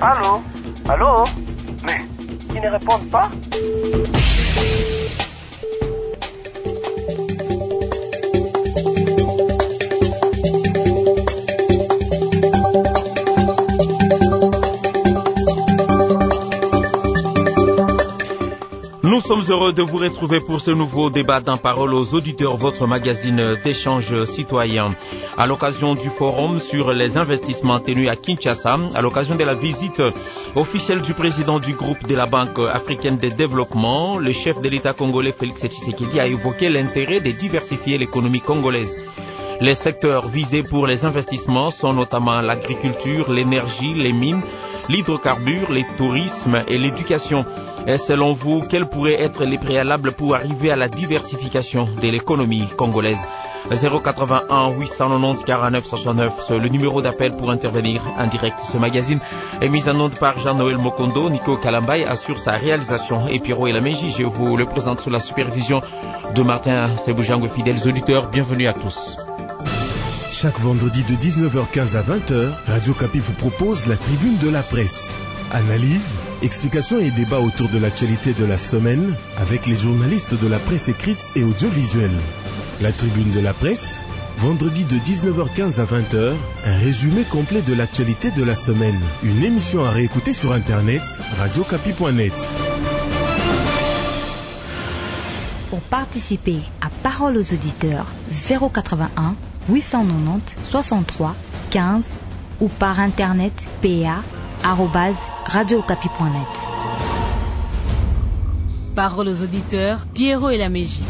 Allô? Allô? Mais, ils ne répondent pas? Nous sommes heureux de vous retrouver pour ce nouveau débat dans Parole aux auditeurs, votre magazine d'échange citoyen. À l'occasion du forum sur les investissements tenu à Kinshasa, à l'occasion de la visite officielle du président du groupe de la Banque africaine de développement, le chef de l'État congolais Félix Tshisekedi a évoqué l'intérêt de diversifier l'économie congolaise. Les secteurs visés pour les investissements sont notamment l'agriculture, l'énergie, les mines, l'hydrocarbure, le tourisme et l'éducation. Et selon vous, quels pourraient être les préalables pour arriver à la diversification de l'économie congolaise? 081 890 49 69, c'est le numéro d'appel pour intervenir en direct. Ce magazine est mis en onde par Jean-Noël Mokondo. Nico Kalambay assure sa réalisation et Pierrot Elameji, je vous le présente sous la supervision de Martin Seboujango. Fidèles auditeurs, bienvenue à tous. Chaque vendredi de 19h15 à 20h, Radio Kapi vous propose la tribune de la presse. Analyse, explications et débats autour de l'actualité de la semaine avec les journalistes de la presse écrite et audiovisuelle. La tribune de la presse, vendredi de 19h15 à 20h, un résumé complet de l'actualité de la semaine. Une émission à réécouter sur internet, radiokapi.net. Pour participer à Parole aux auditeurs, 081 890 63 15 ou par internet pa@radiokapi.net. Parole aux auditeurs, Pierrot Elameji.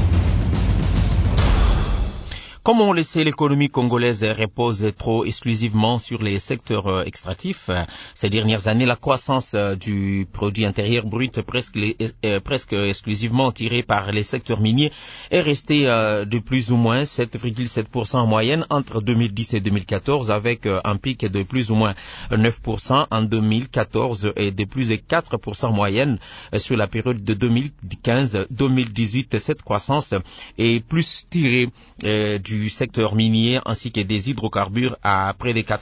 Comme on le sait, l'économie congolaise repose trop exclusivement sur les secteurs extractifs. Ces dernières années, la croissance du produit intérieur brut presque exclusivement tirée par les secteurs miniers est restée de plus ou moins 7,7% en moyenne entre 2010 et 2014, avec un pic de plus ou moins 9% en 2014 et de plus de 4% en moyenne sur la période de 2015-2018. Cette croissance est plus tirée du secteur minier ainsi que des hydrocarbures à près de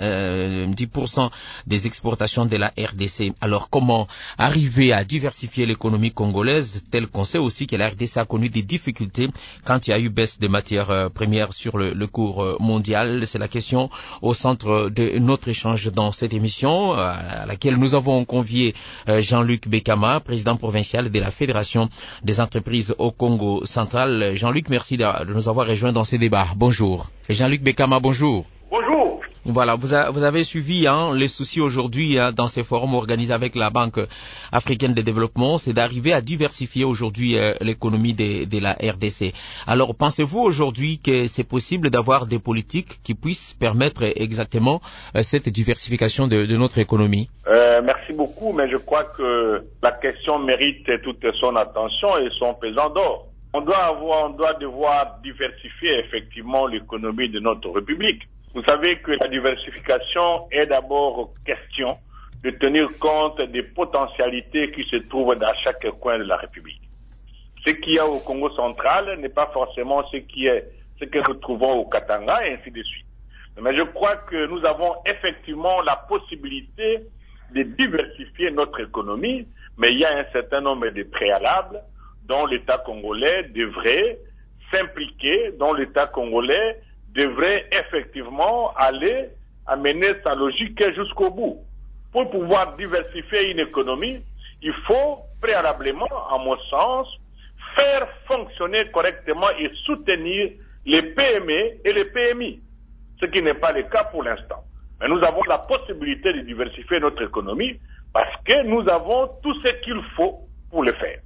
90% des exportations de la RDC. Alors comment arriver à diversifier l'économie congolaise, tel qu'on sait aussi que la RDC a connu des difficultés quand il y a eu baisse des matières premières sur le cours mondial? C'est la question au centre de notre échange dans cette émission à laquelle nous avons convié Jean-Luc Bekama, président provincial de la Fédération des entreprises au Congo central. Jean-Luc, merci de nous avoir rejoints dans ces débats. Bonjour. Et Jean-Luc Bekama, bonjour. Bonjour. Voilà, vous avez suivi les soucis aujourd'hui dans ces forums organisés avec la Banque africaine de développement, c'est d'arriver à diversifier aujourd'hui l'économie de la RDC. Alors, pensez-vous aujourd'hui que c'est possible d'avoir des politiques qui puissent permettre exactement cette diversification de notre économie? Merci beaucoup, mais je crois que la question mérite toute son attention et son pesant d'or. On doit devoir diversifier effectivement l'économie de notre République. Vous savez que la diversification est d'abord question de tenir compte des potentialités qui se trouvent dans chaque coin de la République. Ce qu'il y a au Congo central n'est pas forcément ce que nous trouvons au Katanga et ainsi de suite. Mais je crois que nous avons effectivement la possibilité de diversifier notre économie, mais il y a un certain nombre de préalables dont l'État congolais devrait s'impliquer, dont l'État congolais devrait effectivement aller amener sa logique jusqu'au bout. Pour pouvoir diversifier une économie, il faut préalablement, à mon sens, faire fonctionner correctement et soutenir les PME et les PMI, ce qui n'est pas le cas pour l'instant. Mais nous avons la possibilité de diversifier notre économie parce que nous avons tout ce qu'il faut pour le faire.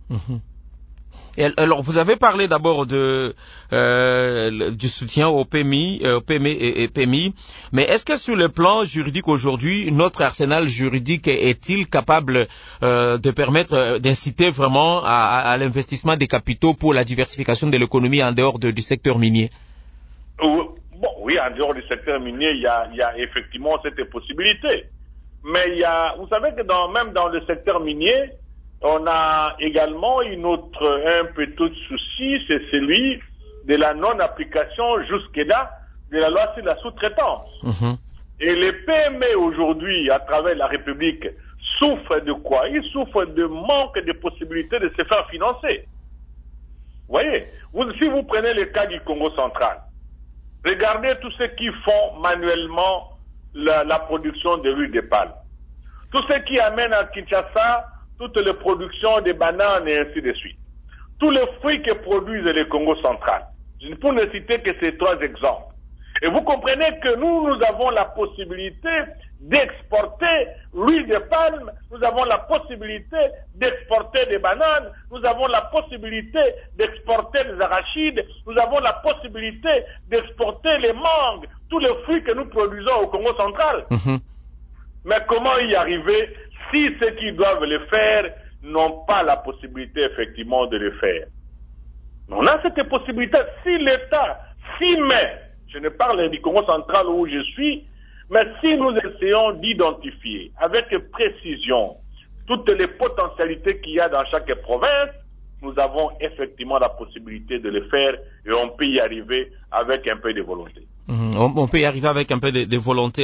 Et alors, vous avez parlé d'abord du soutien aux PMI, et PMI, mais est-ce que sur le plan juridique aujourd'hui, notre arsenal juridique est-il capable de permettre d'inciter vraiment à l'investissement des capitaux pour la diversification de l'économie en dehors du secteur minier? Oui, en dehors du secteur minier, il y a effectivement cette possibilité. Mais vous savez que même dans le secteur minier, on a également un petit souci, c'est celui de la non-application jusque-là de la loi sur la sous-traitance. Et les PME aujourd'hui, à travers la République, souffrent de quoi? Ils souffrent de manque de possibilités de se faire financer. Vous voyez, si vous prenez le cas du Congo central, regardez tous ceux qui font manuellement la production de l'huile de palme. Tous ceux qui amènent à Kinshasa toutes les productions de bananes et ainsi de suite. Tous les fruits que produisent le Congo central. Je ne peux ne citer que ces 3 exemples. Et vous comprenez que nous avons la possibilité d'exporter l'huile de palme, nous avons la possibilité d'exporter des bananes, nous avons la possibilité d'exporter des arachides, nous avons la possibilité d'exporter les mangues, tous les fruits que nous produisons au Congo central. Mais comment y arriver si ceux qui doivent le faire n'ont pas la possibilité effectivement de le faire? On a cette possibilité. Si l'État s'y met, je ne parle du Congo central où je suis, mais si nous essayons d'identifier avec précision toutes les potentialités qu'il y a dans chaque province, nous avons effectivement la possibilité de le faire et on peut y arriver avec un peu de volonté. On peut y arriver avec un peu de volonté,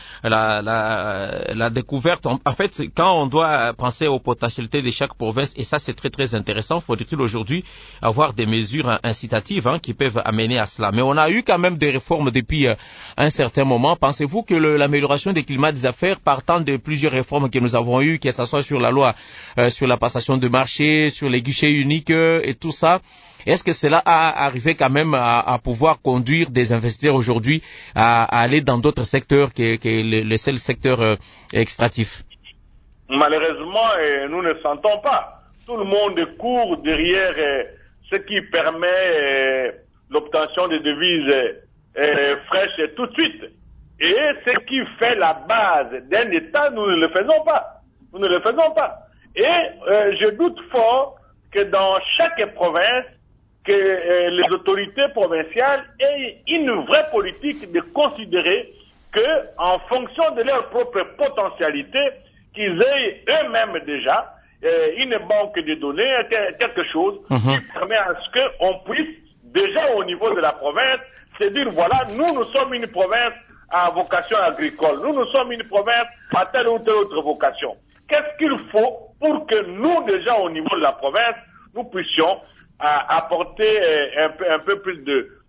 la découverte. En fait, quand on doit penser aux potentialités de chaque province, et ça c'est très très intéressant, faut-il aujourd'hui avoir des mesures incitatives qui peuvent amener à cela. Mais on a eu quand même des réformes depuis un certain moment. Pensez-vous que l'amélioration des climats des affaires, partant de plusieurs réformes que nous avons eues, que ce soit sur la loi, sur la passation de marché, sur les guichets uniques et tout ça, est-ce que cela a arrivé quand même à pouvoir conduire des investisseurs aujourd'hui à aller dans d'autres secteurs que le seul secteur extractif? Malheureusement, nous ne sentons pas. Tout le monde court derrière ce qui permet l'obtention de devises fraîches tout de suite. Et ce qui fait la base d'un État, nous ne le faisons pas. Nous ne le faisons pas. Et je doute fort que dans chaque province, que les autorités provinciales aient une vraie politique de considérer que, en fonction de leur propre potentialité, qu'ils aient eux-mêmes déjà une banque de données, quelque chose qui permet à ce qu'on puisse, déjà au niveau de la province, se dire, voilà, nous sommes une province à vocation agricole, nous sommes une province à telle ou telle autre vocation. Qu'est-ce qu'il faut pour que nous, déjà au niveau de la province, nous puissions apporter un peu plus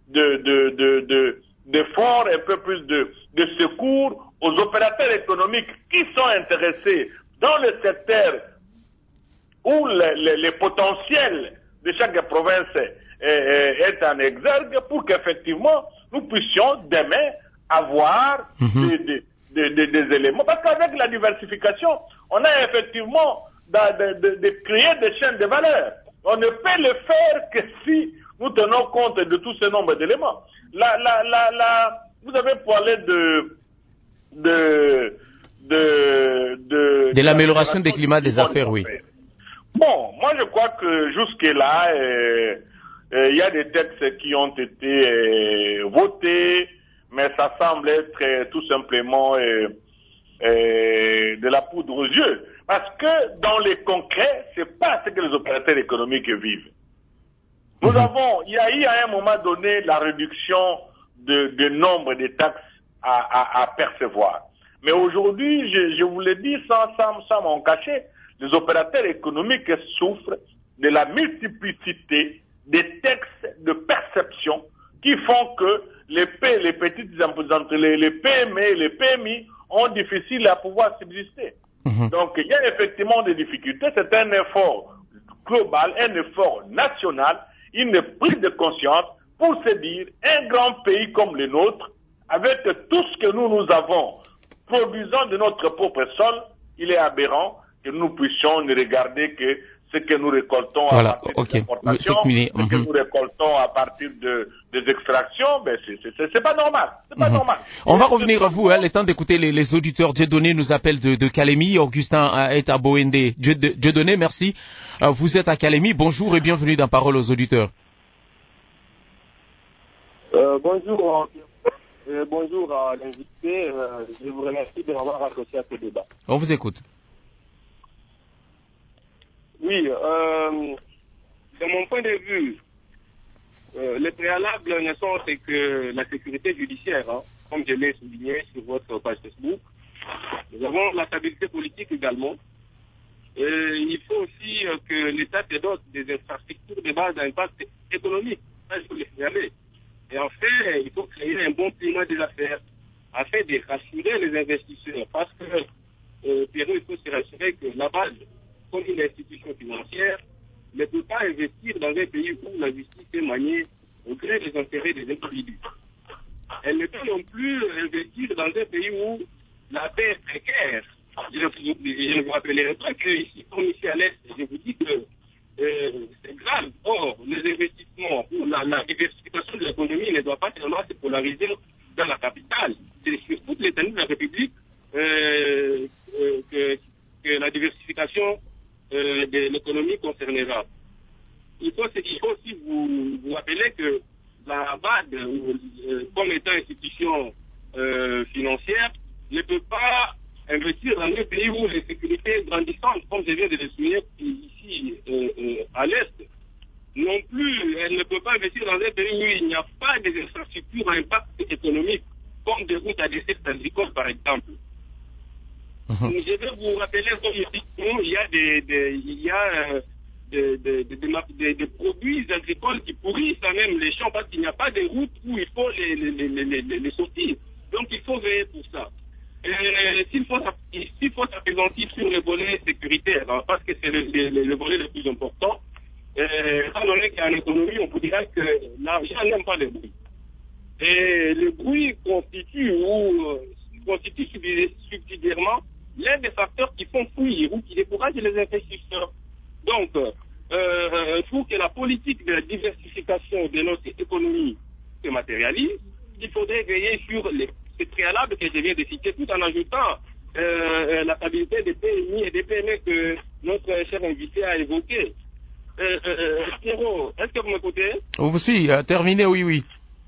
d'efforts, un peu plus de secours aux opérateurs économiques qui sont intéressés dans le secteur où les potentiels de chaque province est en exergue pour qu'effectivement nous puissions demain avoir des éléments. Parce qu'avec la diversification, on a effectivement de créer des chaînes de valeur. On ne peut le faire que si nous tenons compte de tout ce nombre d'éléments. Vous avez parlé de l'amélioration des climats des affaires, oui. Bon, moi je crois que jusque-là, il y a des textes qui ont été votés, mais ça semble être tout simplement de la poudre aux yeux. Parce que dans les concrets, c'est pas ce que les opérateurs économiques vivent. Il y a eu à un moment donné la réduction de nombre de taxes à percevoir. Mais aujourd'hui, je vous le dis sans m'en cacher, les opérateurs économiques souffrent de la multiplicité des textes de perception qui font que les petites entreprises, les PME et les PMI ont difficile à pouvoir subsister. Donc, il y a effectivement des difficultés. C'est un effort global, un effort national, une prise de conscience pour se dire, un grand pays comme le nôtre, avec tout ce que nous avons, produisant de notre propre sol, il est aberrant que nous puissions ne regarder que ce que nous récoltons à partir des importations, ce que nous récoltons à partir des extractions, ben c'est pas normal. C'est pas normal. On va revenir à vous, le temps d'écouter les auditeurs. Dieudonné nous appelle de Kalemi, Augustin est à Boende. Dieudonné, merci. Vous êtes à Kalemi, bonjour et bienvenue dans Parole aux auditeurs. Bonjour à l'invité, je vous remercie de m'avoir associé à ce débat. On vous écoute. Oui, de mon point de vue, les préalables ne sont que la sécurité judiciaire. comme je l'ai souligné sur votre page Facebook. Nous avons la stabilité politique également. Il faut aussi que l'État te dote des infrastructures de base d'impact économique. Ça, il faut le signaler. Et en fait, il faut créer un bon climat des affaires afin de rassurer les investisseurs. Parce que, Pierrot, il faut se rassurer que la base, comme une institution financière, ne peut pas investir dans un pays où la justice est maniée au gré des intérêts des individus. Elle ne peut non plus investir dans un pays où la paix est précaire. Je ne vous rappellerai pas qu'ici, comme ici à l'Est, je vous dis que c'est grave. Or, les investissements ou la diversification de l'économie ne doit pas seulement se polariser dans la capitale. C'est sur toute l'étendue de la République que la diversification de l'économie concernera. Il faut aussi vous rappeler que la BAD, comme étant institution financière, ne peut pas investir dans un pays où l'insécurité est grandissante, comme je viens de le souligner ici à l'Est. Non plus, elle ne peut pas investir dans un pays où il n'y a pas des infrastructures à impact économique, comme des routes à des secteurs agricoles, par exemple. Je vais vous rappeler, comme je dis, il y a des produits agricoles qui pourrissent même les champs parce qu'il n'y a pas de routes où il faut les sortir. Donc il faut veiller pour ça. S'il faut s'appesantir sur le volet sécuritaire, parce que c'est le volet le plus important, étant donné qu'en économie, on vous dira que l'argent n'aime pas le bruit. Et le bruit constitue subsidiairement l'un des facteurs qui font fuir ou qui découragent les investisseurs. Donc, il faut que la politique de diversification de notre économie se matérialise. Il faudrait veiller sur ces préalables que je viens de citer, tout en ajoutant la stabilité des PMI et des PME que notre cher invité a évoqué. Pierrot, est-ce que vous m'écoutez? On vous suit, terminé, oui.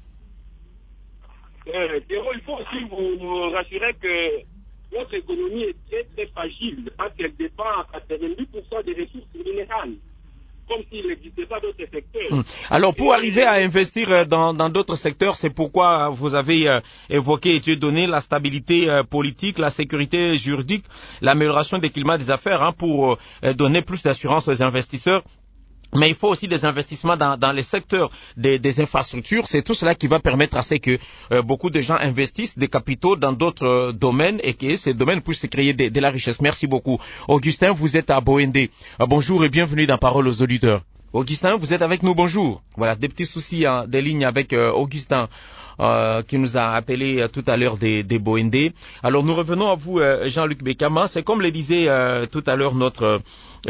Pierrot, il faut aussi vous rassurer que notre économie est très très fragile parce qu'elle dépend à 82% des ressources minérales, comme s'il n'existait pas d'autres secteurs. Alors, pour arriver à investir dans d'autres secteurs, c'est pourquoi vous avez évoqué et donné la stabilité politique, la sécurité juridique, l'amélioration des climats des affaires pour donner plus d'assurance aux investisseurs. Mais il faut aussi des investissements dans les secteurs des infrastructures. C'est tout cela qui va permettre à ce que beaucoup de gens investissent des capitaux dans d'autres domaines et que ces domaines puissent créer de la richesse. Merci beaucoup. Augustin, vous êtes à Boendé. Bonjour et bienvenue dans Parole aux auditeurs. Augustin, vous êtes avec nous, bonjour. Voilà, des petits soucis des lignes avec Augustin qui nous a appelé tout à l'heure des Boendé. Alors nous revenons à vous, Jean-Luc Bekama. C'est comme le disait tout à l'heure notre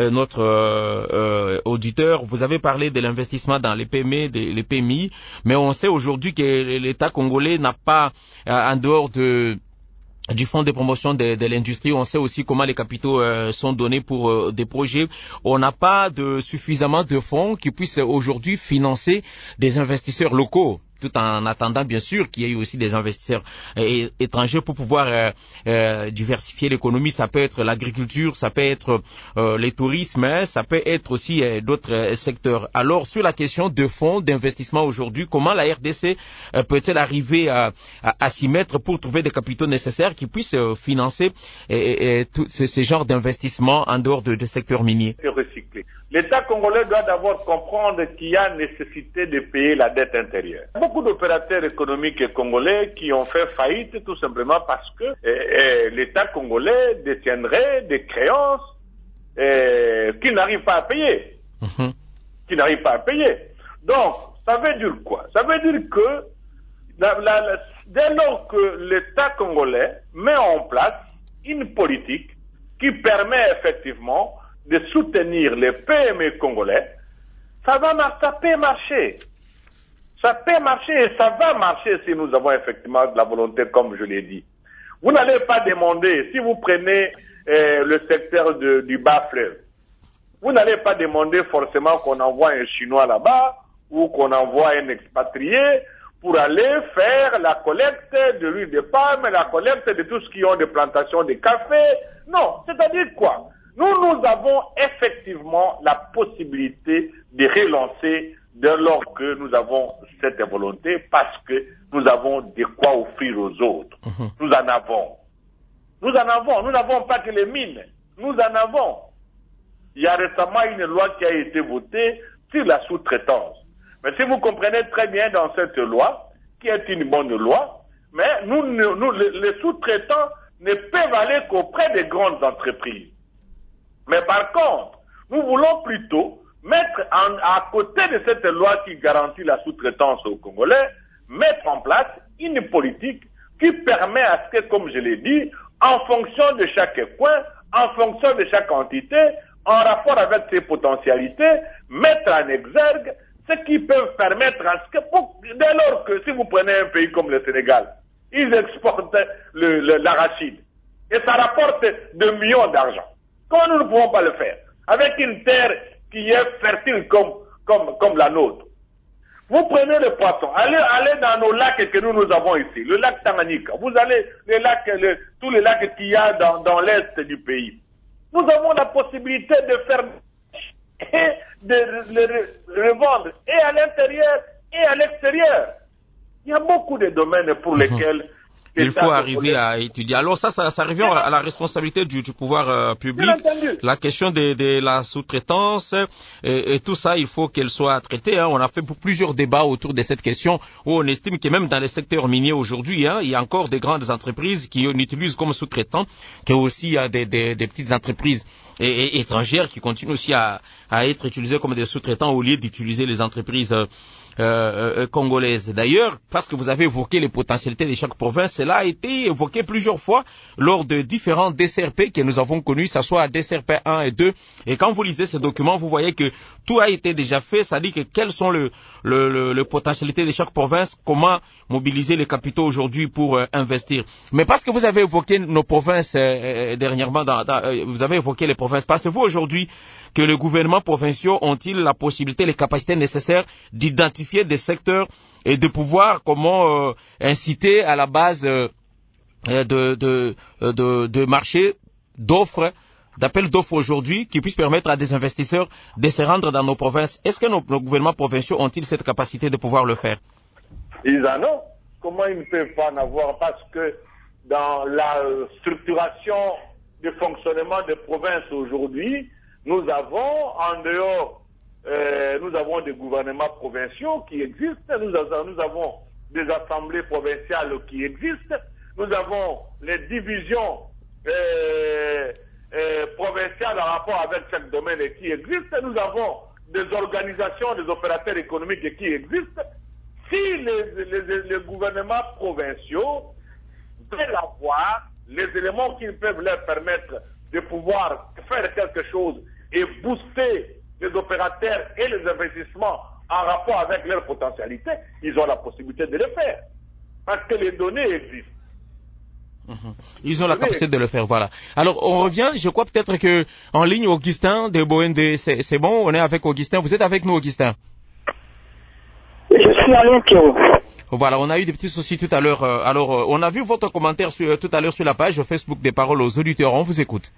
auditeur, vous avez parlé de l'investissement dans les PME, les PMI, mais on sait aujourd'hui que l'État congolais n'a pas, en dehors du fonds de promotion de l'industrie, on sait aussi comment les capitaux sont donnés pour des projets. On n'a pas suffisamment de fonds qui puissent aujourd'hui financer des investisseurs locaux, tout en attendant bien sûr qu'il y ait aussi des investisseurs étrangers pour pouvoir diversifier l'économie. Ça peut être l'agriculture, ça peut être les tourismes, ça peut être aussi d'autres secteurs. Alors sur la question de fonds d'investissement aujourd'hui, comment la RDC peut-elle arriver à s'y mettre pour trouver des capitaux nécessaires qui puissent financer ces genres d'investissements en dehors de secteurs miniers? L'État congolais doit d'abord comprendre qu'il y a nécessité de payer la dette intérieure. Beaucoup d'opérateurs économiques congolais qui ont fait faillite tout simplement parce que l'État congolais détiendrait des créances qu'il n'arrive pas à payer. Qu'il n'arrive pas à payer. Donc, ça veut dire quoi? Ça veut dire que dès lors que l'État congolais met en place une politique qui permet effectivement de soutenir les PME congolais, ça peut marcher. Ça peut marcher et ça va marcher si nous avons effectivement de la volonté, comme je l'ai dit. Vous n'allez pas demander, si vous prenez le secteur du bas fleuve, vous n'allez pas demander forcément qu'on envoie un Chinois là-bas ou qu'on envoie un expatrié pour aller faire la collecte de l'huile de palme, la collecte de tout ce qui ont des plantations de café. Non, c'est-à-dire quoi? Nous avons effectivement la possibilité de relancer dès lors que nous avons cette volonté parce que nous avons de quoi offrir aux autres. Nous en avons. Nous n'avons pas que les mines. Nous en avons. Il y a récemment une loi qui a été votée sur la sous-traitance. Mais si vous comprenez très bien dans cette loi, qui est une bonne loi, mais les sous-traitants ne peuvent aller qu'auprès des grandes entreprises. Mais par contre, nous voulons plutôt mettre à côté de cette loi qui garantit la sous-traitance aux Congolais, mettre en place une politique qui permet à ce que, comme je l'ai dit, en fonction de chaque coin, en fonction de chaque entité, en rapport avec ses potentialités, mettre en exergue ce qui peut permettre à ce que, dès lors que si vous prenez un pays comme le Sénégal, ils exportent l'arachide et ça rapporte 2 millions d'argent. Comment nous ne pouvons pas le faire? Avec une terre qui est fertile comme la nôtre. Vous prenez le poisson, allez dans nos lacs que nous avons ici, le lac Tanganyika, vous allez tous les lacs qu'il y a dans l'est du pays. Nous avons la possibilité de faire et de le revendre et à l'intérieur et à l'extérieur. Il y a beaucoup de domaines pour lesquels il faut arriver à étudier. Alors ça revient à la responsabilité du pouvoir public. La question de la sous-traitance et tout ça, il faut qu'elle soit traitée. On a fait plusieurs débats autour de cette question où on estime que même dans les secteurs miniers aujourd'hui, il y a encore des grandes entreprises qui utilisent comme sous-traitants, qu'il y a aussi des petites entreprises étrangères qui continuent aussi à être utilisées comme des sous-traitants au lieu d'utiliser les entreprises congolaises. D'ailleurs, parce que vous avez évoqué les potentialités de chaque province, cela a été évoqué plusieurs fois lors de différents DCRP que nous avons connus, que ce soit DCRP 1 et 2. Et quand vous lisez ces documents, vous voyez que tout a été déjà fait, ça dit que quelles sont les potentialités de chaque province, comment mobiliser les capitaux aujourd'hui pour investir. Mais parce que vous avez évoqué nos provinces dernièrement, vous avez évoqué les provinces, pensez-vous aujourd'hui que les gouvernements provinciaux ont-ils la possibilité, les capacités nécessaires d'identifier des secteurs et de pouvoir inciter à la base de marchés, d'offres, d'appels d'offres aujourd'hui qui puissent permettre à des investisseurs de se rendre dans nos provinces? Est-ce que nos gouvernements provinciaux ont-ils cette capacité de pouvoir le faire? Ils en ont. Comment ils ne peuvent pas en avoir? Parce que dans la structuration du fonctionnement des provinces aujourd'hui, nous avons en dehors, nous avons des gouvernements provinciaux qui existent, nous avons des assemblées provinciales qui existent, nous avons les divisions provinciales en rapport avec chaque domaine qui existent, nous avons des organisations, des opérateurs économiques qui existent. Si les gouvernements provinciaux veulent avoir les éléments qui peuvent leur permettre de pouvoir faire quelque chose et booster les opérateurs et les investissements en rapport avec leur potentialité, ils ont la possibilité de le faire. Parce que les données existent. Ils ont la capacité de le faire, voilà. Alors, on revient, je crois peut-être que en ligne, Augustin de Boende, c'est bon, on est avec Augustin. Vous êtes avec nous, Augustin? Je suis en ligne, Pierrot. Voilà, on a eu des petits soucis tout à l'heure. Alors, on a vu votre commentaire tout à l'heure sur la page Facebook des Paroles aux auditeurs. On vous écoute.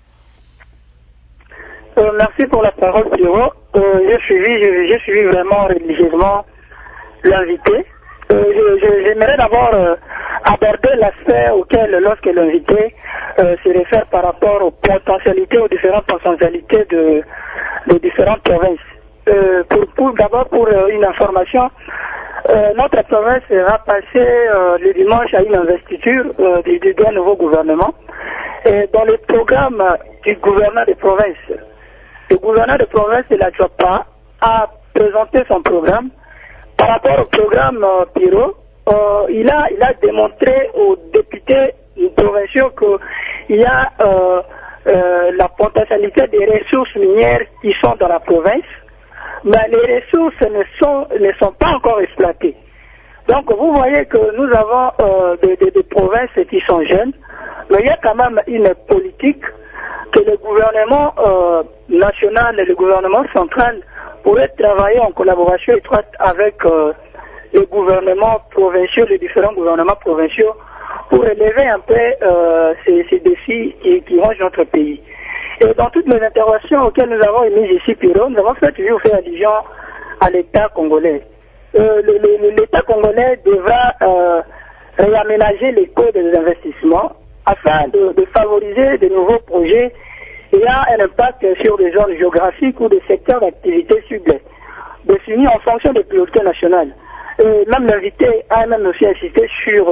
Merci pour la parole, Pierrot. J'ai suivi vraiment religieusement l'invité. J'aimerais d'abord aborder l'aspect auquel, lorsque l'invité se réfère par rapport aux potentialités, aux différentes potentialités de différentes provinces. D'abord, pour une information, notre province va passer le dimanche à une investiture d'un nouveau gouvernement. Et dans le programme du gouverneur de province, le gouverneur de province de la Djopa a présenté son programme. Par rapport au programme Piro, il a démontré aux députés provinciaux qu'il y a la potentialité des ressources minières qui sont dans la province, mais les ressources ne sont pas encore exploitées. Donc vous voyez que nous avons des provinces qui sont jeunes, mais il y a quand même une politique que le gouvernement national et le gouvernement central pourraient travailler en collaboration étroite avec les gouvernements provinciaux, les différents gouvernements provinciaux, pour relever un peu ces défis qui rongent notre pays. Et dans toutes les interventions auxquelles nous avons émises ici, Piro, nous avons toujours fait allusion à l'État congolais. l'État congolais devra réaménager les codes des investissements afin de favoriser de nouveaux projets ayant un impact sur des zones géographiques ou des secteurs d'activité ciblés, définis en fonction des priorités nationales. Et même l'invité a même aussi insisté sur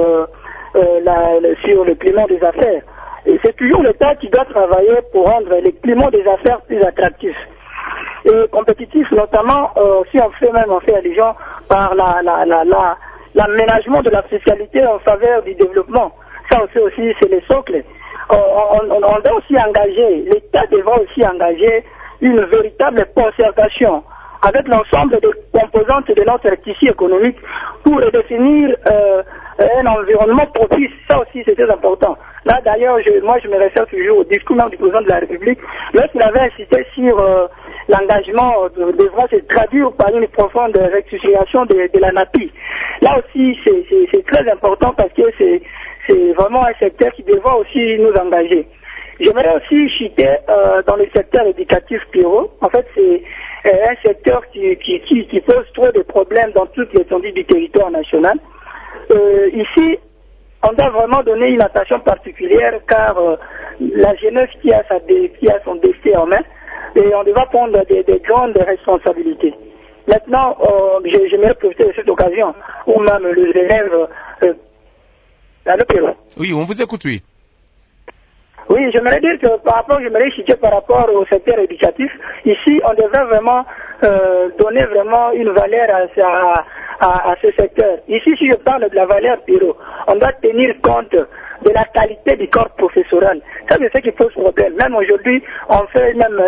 le climat des affaires. Et c'est toujours l'État qui doit travailler pour rendre le climat des affaires plus attractif et compétitif, notamment si on fait allusion par l'aménagement de la fiscalité en faveur du développement. Ça aussi c'est le socle. On doit aussi engager, l'État devra aussi engager une véritable concertation avec l'ensemble des composantes de notre tissu économique pour redéfinir un environnement propice. Ça aussi c'est très important. Là d'ailleurs, moi je me réfère toujours au discours même du président de la République, lorsqu'il avait insisté sur l'engagement devra se traduire par une profonde rectification de la NAPI. Là aussi c'est très important parce que c'est vraiment un secteur qui devra aussi nous engager. J'aimerais aussi citer dans le secteur éducatif Pierrot. En fait, c'est un secteur qui pose trop de problèmes dans toute l'étendue du territoire national. Ici, on doit vraiment donner une attention particulière car la jeunesse qui a son destin en main et on devra prendre des grandes responsabilités. Maintenant, j'aimerais profiter de cette occasion où même les élèves... Allô, Pierrot? Oui, on vous écoute, oui. Oui, j'aimerais dire que j'aimerais citer par rapport au secteur éducatif, ici on devrait vraiment donner vraiment une valeur à ce secteur. Ici, si je parle de la valeur Pierrot, on doit tenir compte de la qualité du corps professoral. Ça, c'est ce qui pose problème. Même aujourd'hui, on fait même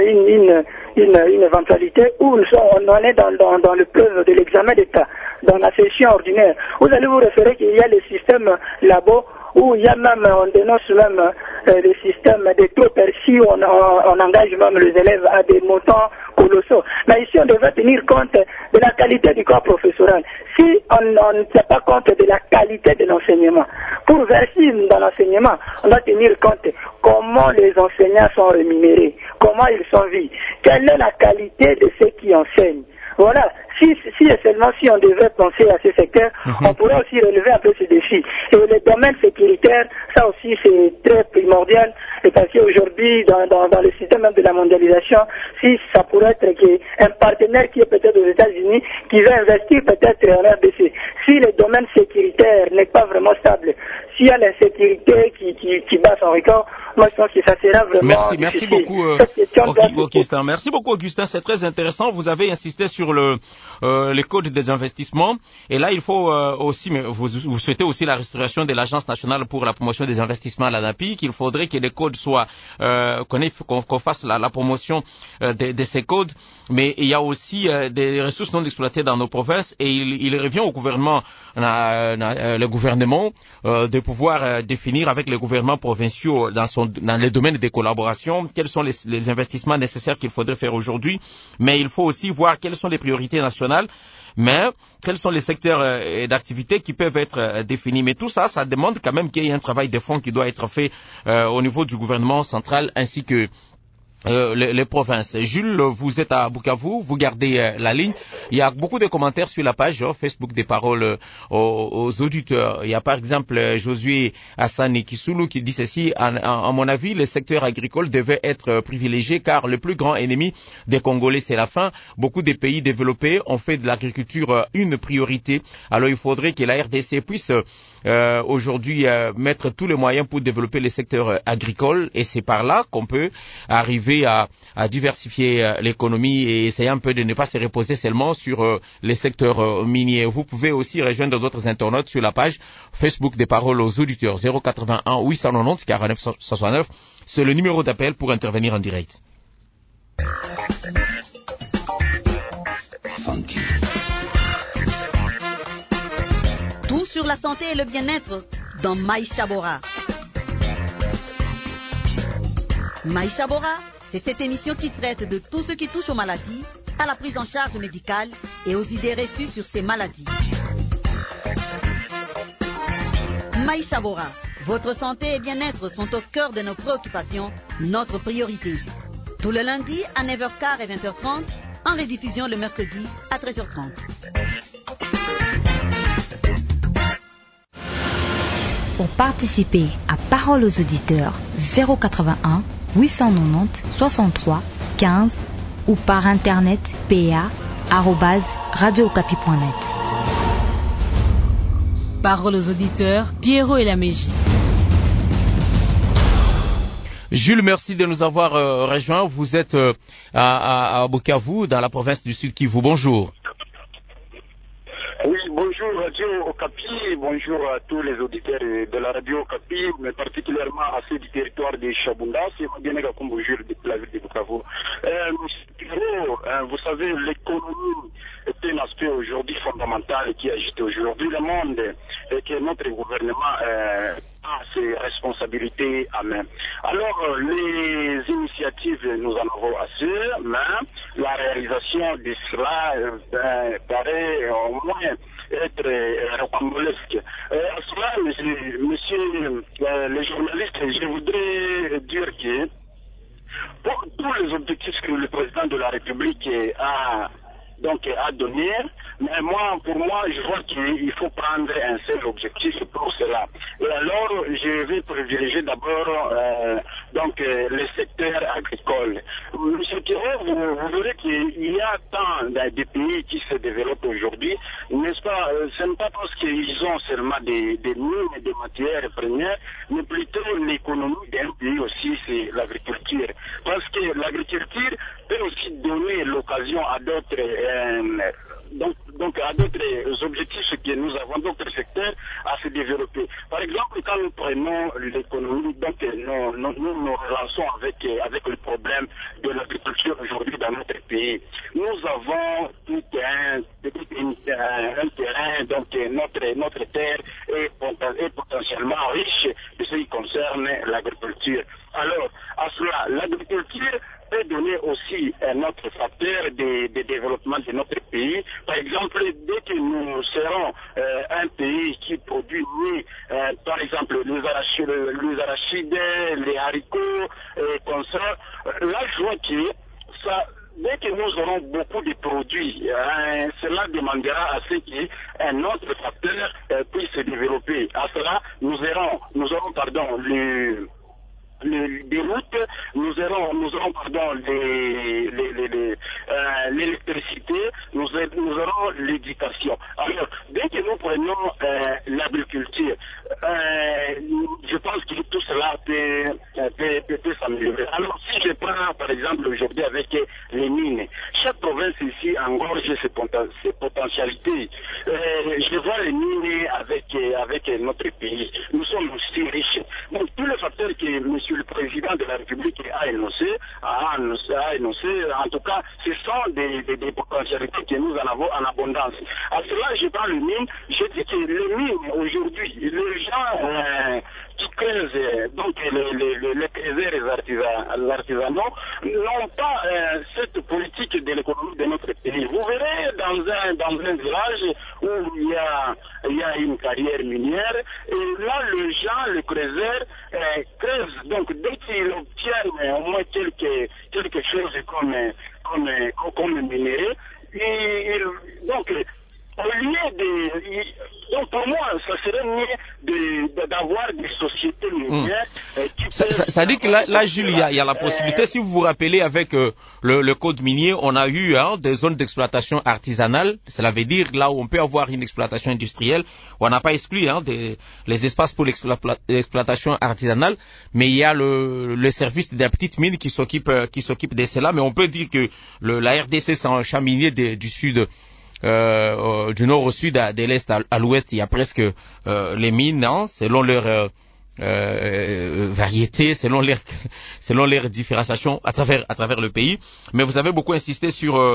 une éventualité où on en est dans le preuve de l'examen d'État, dans la session ordinaire. Vous allez vous référer qu'il y a le système labo où il y a même, on dénonce même le système des taux perçus, on engage même les élèves à des montants colossaux. Mais ici, on devrait tenir compte de la qualité du corps professoral. Si on ne tient pas compte de la qualité de l'enseignement, pour verser dans l'enseignement, on doit tenir compte comment les enseignants sont rémunérés, comment ils sont vus, quelle est la qualité de ceux qui enseignent. Voilà, si et seulement si on devait penser à ce secteur, on pourrait aussi relever un peu ce défi. Et le domaine sécuritaire, ça aussi c'est très primordial, parce qu'aujourd'hui, dans le système même de la mondialisation, si ça pourrait être un partenaire qui est peut-être aux États-Unis, qui veut investir peut-être en RDC, si le domaine sécuritaire n'est pas vraiment stable, s'il y a l'insécurité qui bat son record, moi je pense que ça sera vraiment... Merci beaucoup, Augustin. Merci beaucoup, Augustin. C'est très intéressant. Vous avez insisté sur les codes des investissements. Et là, il faut aussi, mais vous souhaitez aussi la restauration de l'Agence nationale pour la promotion des investissements à la NAPI, qu'il faudrait que les codes soient, qu'on fasse la promotion de ces codes. Mais il y a aussi des ressources non exploitées dans nos provinces et il revient au gouvernement, le gouvernement, de pouvoir définir avec les gouvernements provinciaux dans les domaines des collaborations quels sont les investissements nécessaires qu'il faudrait faire aujourd'hui. Mais il faut aussi voir quelles sont les priorités nationales, mais quels sont les secteurs d'activité qui peuvent être définis. Mais tout ça, ça demande quand même qu'il y ait un travail de fond qui doit être fait au niveau du gouvernement central ainsi que les provinces. Jules, vous êtes à Bukavu, vous gardez la ligne. Il y a beaucoup de commentaires sur la page Facebook des paroles aux auditeurs. Il y a par exemple Josué Hassani Kisulu qui dit ceci: à mon avis, le secteur agricole devait être privilégié car le plus grand ennemi des Congolais, c'est la faim. Beaucoup de pays développés ont fait de l'agriculture une priorité. Alors il faudrait que la RDC puisse aujourd'hui mettre tous les moyens pour développer le secteur agricole et c'est par là qu'on peut arriver à diversifier l'économie et essayer un peu de ne pas se reposer seulement sur les secteurs miniers. Vous pouvez aussi rejoindre d'autres internautes sur la page Facebook des paroles aux auditeurs 081 890 49 69. C'est le numéro d'appel pour intervenir en direct. Tout sur la santé et le bien-être dans Maïcha Bora. Maïcha Bora, c'est cette émission qui traite de tout ce qui touche aux maladies, à la prise en charge médicale et aux idées reçues sur ces maladies. Maïcha Bora, votre santé et bien-être sont au cœur de nos préoccupations, notre priorité. Tout le lundi à 9h15 et 20h30, en rediffusion le mercredi à 13h30. Pour participer à Parole aux auditeurs, 081 890 63 15 ou par internet pa@radiocapi.net. Parole aux auditeurs, Pierrot et la Mégie. Jules, merci de nous avoir rejoints. Vous êtes à Bukavu, dans la province du Sud Kivu. Bonjour. Oui, bonjour Radio Okapi, bonjour à tous les auditeurs de la Radio Okapi, mais particulièrement à ceux du territoire de Chabunda. C'est bien comme bonjour de la ville de Bukavu. Vous savez, l'économie est un aspect aujourd'hui fondamental qui agite aujourd'hui le monde et que notre gouvernement a ses responsabilités à main. Alors, les initiatives, nous en avons assez, mais la réalisation de cela paraît au moins être rocambolesque. À cela, monsieur les journalistes, je voudrais dire que pour tous les objectifs que le président de la République a donné, mais pour moi, je vois qu'il faut prendre un seul objectif pour cela. Et alors, je vais privilégier d'abord le secteur agricole. Monsieur Thierry, vous verrez qu'il y a tant de pays qui se développent aujourd'hui, n'est-ce pas? Ce n'est pas parce qu'ils ont seulement des mines et des matières premières, mais plutôt l'économie d'un pays aussi, c'est l'agriculture. Parce que l'agriculture peut aussi donner l'occasion à d'autres à d'autres objectifs que nous avons, d'autres secteurs à se développer. Par exemple, quand nous prenons l'économie, nous relançons avec le problème de l'agriculture aujourd'hui dans notre pays. Nous avons tout un terrain, notre terre est potentiellement riche de ce qui concerne l'agriculture. Alors, à cela, l'agriculture peut donner aussi un autre facteur de développement de notre pays. Par exemple, dès que nous serons un pays qui produit, par exemple, les arachides, les haricots, comme ça, là, je vois que ça... Dès que nous aurons beaucoup de produits, cela demandera à ce qu'un autre facteur puisse se développer. À cela, nous aurons des routes, nous aurons l'électricité, nous aurons l'éducation. Alors, dès que nous prenons l'agriculture, je pense que tout cela peut s'améliorer. Alors, si je prends par exemple aujourd'hui avec les mines, chaque province ici engorge ses potentialités. Je vois les mines avec notre pays. Nous sommes aussi riches. Donc, tous les facteurs que monsieur le président de la République a énoncé, en tout cas, ce sont des potentialités que nous en avons en abondance. À cela, je prends les mines, je dis que les mines, aujourd'hui, les gens qui creusent, donc les trésors artisanaux, n'ont pas cette politique de l'économie de notre pays. Vous verrez dans un village où il y a une carrière minière, et là, les gens, les creuseurs, creusent. Donc, dès qu'ils obtiennent au moins quelque chose comme minerai, donc pour moi, ça serait mieux d'avoir des sociétés minières. Ça dit que là, Jules, il y a la possibilité, si vous vous rappelez, avec le code minier, on a eu des zones d'exploitation artisanale. Cela veut dire là où on peut avoir une exploitation industrielle. On n'a pas exclu les espaces pour l'exploitation artisanale, mais il y a le service de la petite mine qui s'occupe de cela. Mais on peut dire que la RDC, c'est un champ minier du sud. Du nord au sud, de l'est à l'ouest, il y a presque les mines, selon leur variété, selon leur différenciation à travers le pays. Mais vous avez beaucoup insisté sur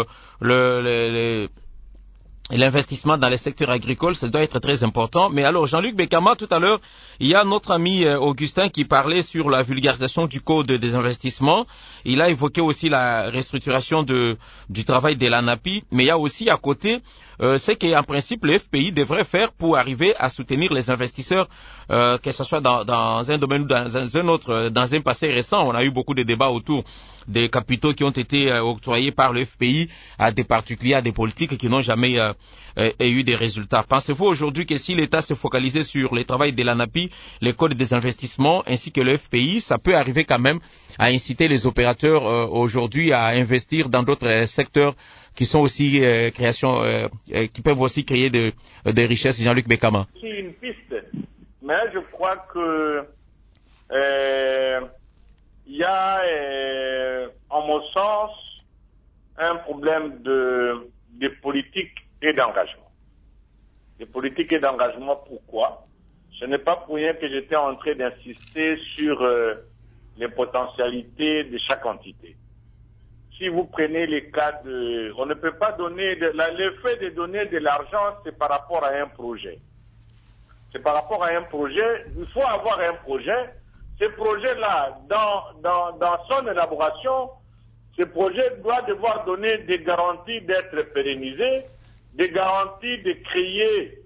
l'investissement dans les secteurs agricoles, ça doit être très important. Mais alors, Jean-Luc Bekama, tout à l'heure, il y a notre ami Augustin qui parlait sur la vulgarisation du code des investissements. Il a évoqué aussi la restructuration du travail de l'ANAPI. Mais il y a aussi à côté ce qu'en principe le FPI devrait faire pour arriver à soutenir les investisseurs, que ce soit dans un domaine ou dans un autre. Dans un passé récent, on a eu beaucoup de débats autour des capitaux qui ont été octroyés par le FPI à des particuliers, à des politiques qui n'ont jamais eu des résultats. Pensez-vous aujourd'hui que si l'État se focalisait sur le travail de l'ANAPI, les codes des investissements ainsi que le FPI, ça peut arriver quand même à inciter les opérateurs aujourd'hui à investir dans d'autres secteurs qui sont aussi qui peuvent aussi créer des richesses, Jean-Luc Bekama? C'est une piste, mais je crois que il y a, en mon sens, un problème de politique et d'engagement. De politique et d'engagement, pourquoi? Ce n'est pas pour rien que j'étais en train d'insister sur les potentialités de chaque entité. Si vous prenez les cas de... On ne peut pas donner... L'effet de donner de l'argent, c'est par rapport à un projet. C'est par rapport à un projet. Il faut avoir un projet. Ce projet-là, dans son élaboration, ce projet doit devoir donner des garanties d'être pérennisé, des garanties de créer...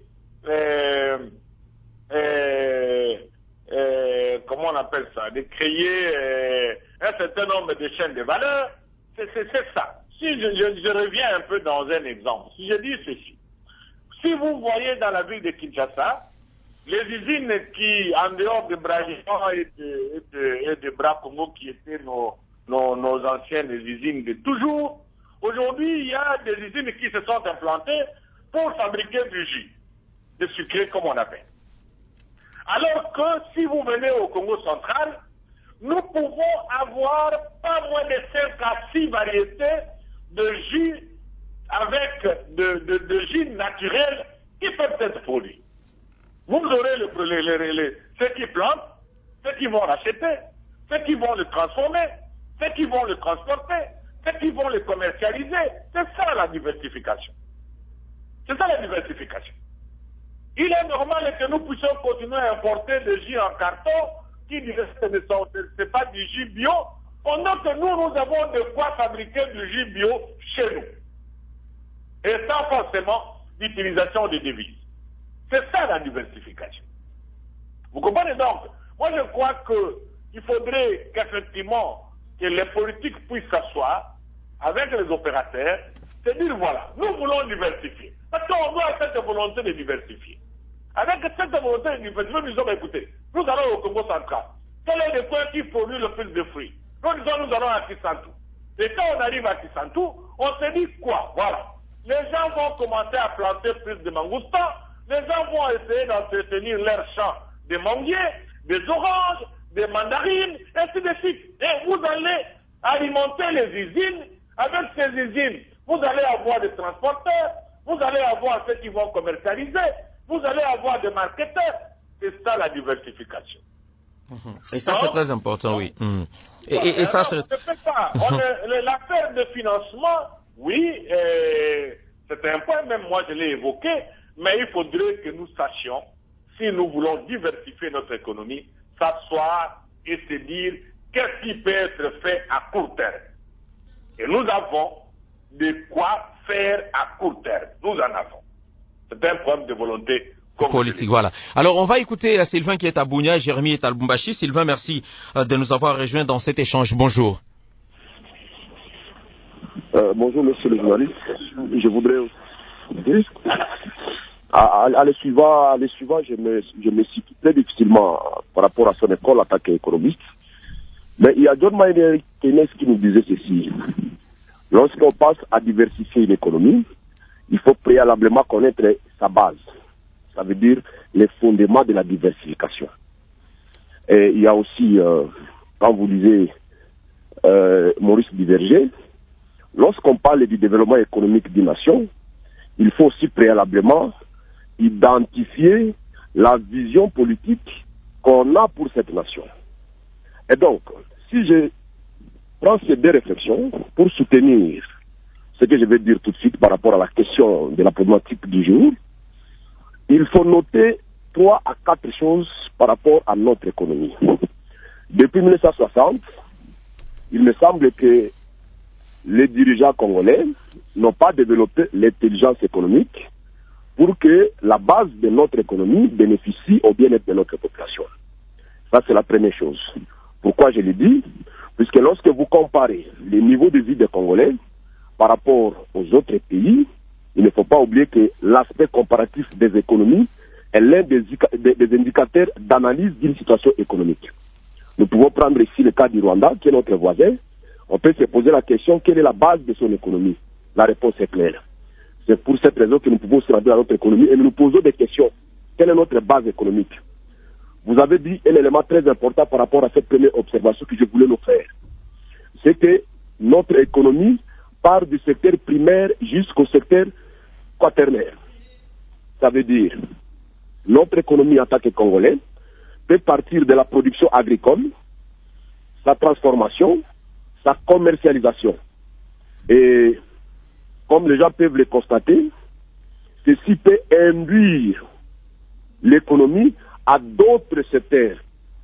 comment on appelle ça? De créer un certain nombre de chaînes de valeur. C'est ça. Si je reviens un peu dans un exemple, si je dis ceci, si vous voyez dans la ville de Kinshasa, les usines qui, en dehors de Brazzaville et de Bras-Congo, qui étaient nos anciennes usines de toujours, aujourd'hui, il y a des usines qui se sont implantées pour fabriquer du jus, de sucré comme on appelle. Alors que si vous venez au Congo central, nous pouvons avoir pas moins de 5 à 6 variétés de jus avec de jus naturels qui peuvent être produits. Vous aurez ceux qui plantent, ceux qui vont racheter, ceux qui vont le transformer, ceux qui vont le transporter, ceux qui vont le commercialiser. C'est ça la diversification. C'est ça la diversification. Il est normal que nous puissions continuer à importer des jus en carton qui disent que ce n'est pas du jus bio, pendant que nous avons de quoi fabriquer du jus bio chez nous. Et sans forcément l'utilisation des devises. C'est ça la diversification. Vous comprenez donc? Moi je crois qu'il faudrait qu'effectivement que les politiques puissent s'asseoir avec les opérateurs, se dire voilà, nous voulons diversifier. Parce qu'on doit cette volonté de diversifier. Avec cette volonté de diversifier, nous disons écoutez, nous allons au Congo central. Quel est le coin qui produit le plus de fruits? Nous disons nous allons à Kisantu. Et quand on arrive à Kisantu, on se dit quoi? Voilà. Les gens vont commencer à planter plus de mangoustans. Les gens vont essayer d'entretenir leurs champs de manguiers, des oranges, des mandarines, et ainsi de suite. Et vous allez alimenter les usines. Avec ces usines, vous allez avoir des transporteurs, vous allez avoir ceux qui vont commercialiser, vous allez avoir des marketeurs. C'est ça la diversification. Et ça, c'est très important, oui. Et ça, c'est... L'affaire de financement, oui, c'est un point, même moi je l'ai évoqué, mais il faudrait que nous sachions, si nous voulons diversifier notre économie, s'asseoir et se dire qu'est-ce qui peut être fait à court terme. Et nous avons de quoi faire à court terme. Nous en avons. C'est un problème de volonté politique, voilà. Alors, on va écouter Sylvain qui est à Bunia, Jérémy est à Lubumbashi. Sylvain, merci de nous avoir rejoints dans cet échange. Bonjour. Bonjour, monsieur le journaliste. Je voudrais dire, à le suivant, je me situe très difficilement par rapport à son école en tant qu'économiste. Mais il y a John Maynard Keynes qui nous disait ceci. Lorsqu'on passe à diversifier une économie, il faut préalablement connaître sa base. Ça veut dire les fondements de la diversification. Et il y a aussi, quand vous lisez Maurice Diverger, lorsqu'on parle du développement économique d'une nation, il faut aussi préalablement identifier la vision politique qu'on a pour cette nation. Et donc, si je prends ces deux réflexions pour soutenir ce que je vais dire tout de suite par rapport à la question de la problématique du jour, il faut noter 3 à 4 choses par rapport à notre économie. Depuis 1960, il me semble que les dirigeants congolais n'ont pas développé l'intelligence économique pour que la base de notre économie bénéficie au bien-être de notre population. Ça, c'est la première chose. Pourquoi je le dis? Puisque lorsque vous comparez les niveaux de vie des Congolais par rapport aux autres pays, il ne faut pas oublier que l'aspect comparatif des économies est l'un des indicateurs d'analyse d'une situation économique. Nous pouvons prendre ici le cas du Rwanda, qui est notre voisin. On peut se poser la question, quelle est la base de son économie? La réponse est claire. C'est pour cette raison que nous pouvons se rendre à notre économie et nous nous posons des questions. Quelle est notre base économique? Vous avez dit un élément très important par rapport à cette première observation que je voulais nous faire. C'est que notre économie part du secteur primaire jusqu'au secteur quaternaire. Ça veut dire, notre économie en tant que Congolais peut partir de la production agricole, sa transformation, sa commercialisation. Et comme les gens peuvent le constater, ceci peut induire l'économie à d'autres secteurs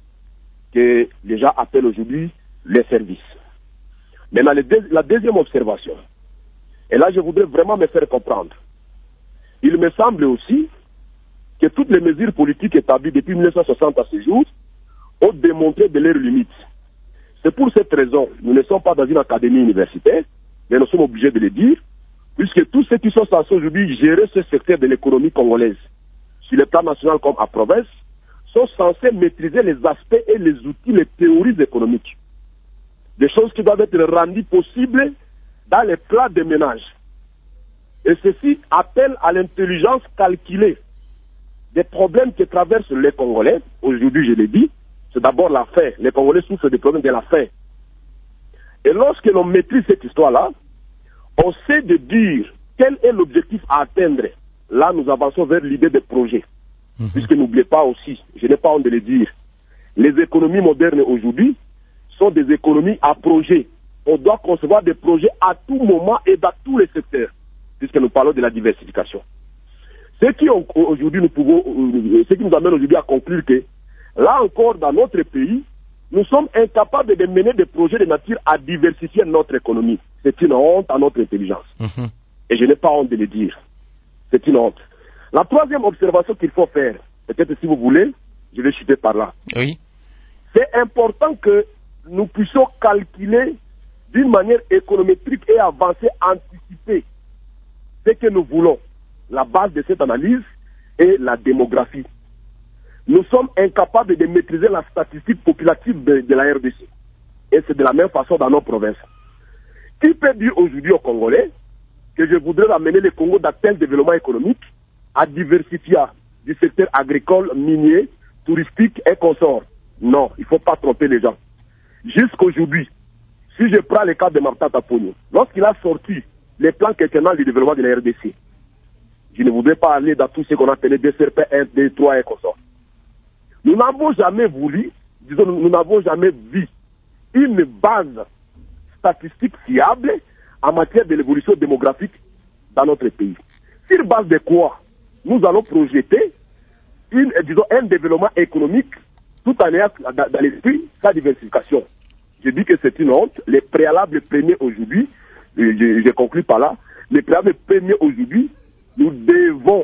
que les gens appellent aujourd'hui les services. Maintenant, la deuxième observation, et là je voudrais vraiment me faire comprendre, il me semble aussi que toutes les mesures politiques établies depuis 1960 à ce jour ont démontré de leurs limites. C'est pour cette raison, nous ne sommes pas dans une académie universitaire, mais nous sommes obligés de le dire, puisque tous ceux qui sont censés aujourd'hui gérer ce secteur de l'économie congolaise, sur le plan national comme à province, sont censés maîtriser les aspects et les outils, les théories économiques. Des choses qui doivent être rendues possibles dans les plans de ménage. Et ceci appelle à l'intelligence calculée des problèmes que traversent les Congolais. Aujourd'hui, je l'ai dit, c'est d'abord la faim. Les Congolais souffrent des problèmes de la faim. Et lorsque l'on maîtrise cette histoire-là, on sait de dire quel est l'objectif à atteindre. Là, nous avançons vers l'idée des projets. Puisque n'oubliez pas aussi, je n'ai pas honte de le dire, les économies modernes aujourd'hui sont des économies à projet. On doit concevoir des projets à tout moment et dans tous les secteurs, puisque nous parlons de la diversification. Ce qui nous amène aujourd'hui à conclure que, là encore, dans notre pays, nous sommes incapables de mener des projets de nature à diversifier notre économie. C'est une honte à notre intelligence. Et je n'ai pas honte de le dire. C'est une honte. La troisième observation qu'il faut faire, peut-être si vous voulez, je vais chuter par là. Oui. C'est important que nous puissions calculer d'une manière économétrique et avancée, anticiper ce que nous voulons. La base de cette analyse est la démographie. Nous sommes incapables de maîtriser la statistique populative de la RDC. Et c'est de la même façon dans nos provinces. Qui peut dire aujourd'hui aux Congolais que je voudrais amener le Congo dans tel développement économique à diversifier du secteur agricole, minier, touristique et consorts? Non, il ne faut pas tromper les gens. Jusqu'aujourd'hui, si je prends le cas de Martin Taponio, lorsqu'il a sorti les plans quinquennaux du développement de la RDC, je ne voudrais pas aller dans tout ce qu'on appelait DCRP 1, 2, 3 et consorts. Nous n'avons jamais voulu, disons, nous n'avons jamais vu une base statistique fiable en matière de l'évolution démographique dans notre pays. Sur base de quoi nous allons projeter un développement économique tout en ayant dans l'esprit sa diversification. Je dis que c'est une honte. Les préalables premiers aujourd'hui, je conclue par là, les préalables premiers aujourd'hui, nous devons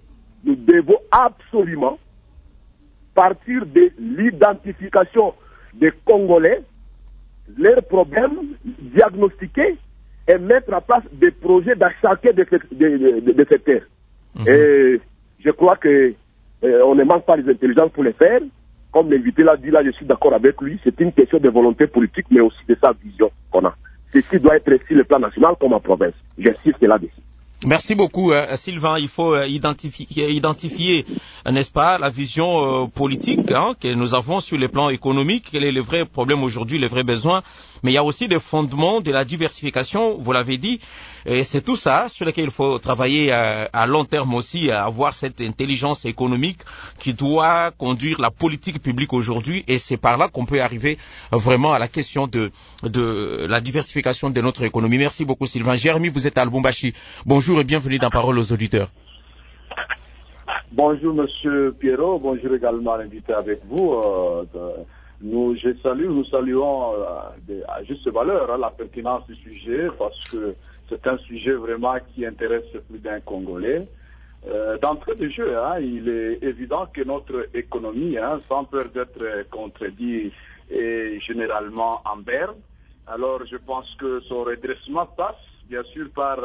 absolument partir de l'identification des Congolais, leurs problèmes, diagnostiquer et mettre en place des projets dans chacun des secteurs. Et je crois que on ne manque pas les intelligences pour les faire. Comme l'invité l'a dit, là je suis d'accord avec lui, c'est une question de volonté politique, mais aussi de sa vision qu'on a. Ceci doit être sur le plan national comme en province. J'insiste là-dessus. Merci beaucoup, Sylvain. Il faut identifier, n'est-ce pas, la vision politique que nous avons sur le plan économique, quel est le vrai problème aujourd'hui, les vrais besoins. Mais il y a aussi des fondements de la diversification, vous l'avez dit. Et c'est tout ça sur lequel il faut travailler à long terme aussi, à avoir cette intelligence économique qui doit conduire la politique publique aujourd'hui. Et c'est par là qu'on peut arriver vraiment à la question de la diversification de notre économie. Merci beaucoup, Sylvain. Jérémy, vous êtes à Lubumbashi. Bonjour et bienvenue dans Parole aux auditeurs. Bonjour Monsieur Pierrot, bonjour également l'invité avec vous. Nous saluons à juste valeur la pertinence du sujet parce que c'est un sujet vraiment qui intéresse plus d'un Congolais. D'entrée de jeu, il est évident que notre économie, sans peur d'être contredit est généralement en berne. Alors je pense que son redressement passe bien sûr par